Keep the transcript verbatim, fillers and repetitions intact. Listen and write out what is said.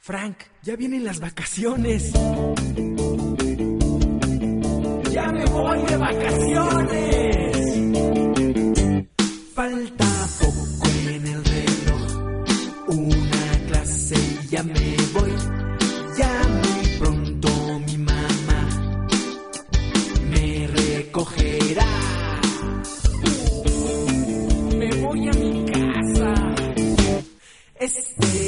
Frank, ya vienen las vacaciones. ¡Ya me voy de vacaciones! Falta poco en el reloj, una clase y ya me voy. Ya muy pronto mi mamá me recogerá. Me voy a mi casa. Este